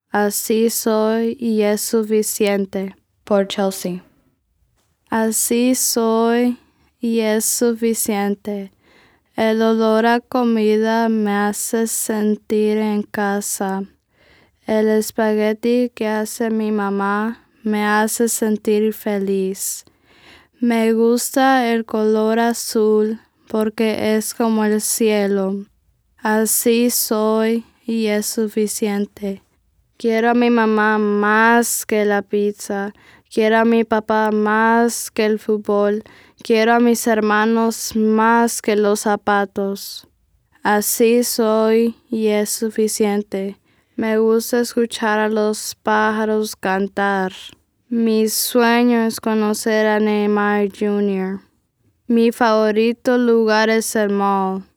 Así soy y es suficiente. Por Chelsea. Así soy y es suficiente. El olor a comida me hace sentir en casa. El espagueti que hace mi mamá me hace sentir feliz. Me gusta el color azul porque es como el cielo. Así soy y es suficiente. Quiero a mi mamá más que la pizza. Quiero a mi papá más que el fútbol. Quiero a mis hermanos más que los zapatos. Así soy y es suficiente. Me gusta escuchar a los pájaros cantar. Mi sueño es conocer a Neymar Jr. Mi favorito lugar es el mall.